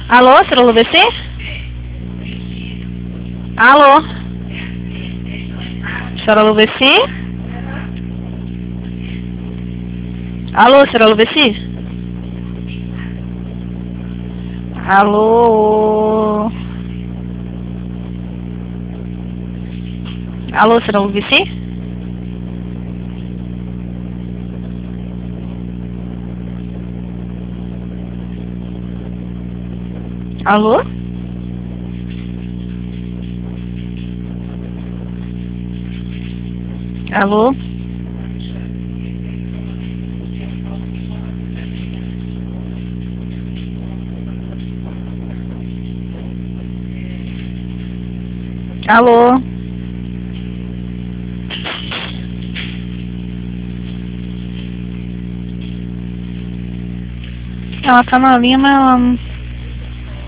Alô, Cirilo VC? Alô? Cirilo VC? Alô, Cirilo VC? Alô? Alô, Cirilo VC? Alô? Alô? Alô? Ela tá na linha, mas ela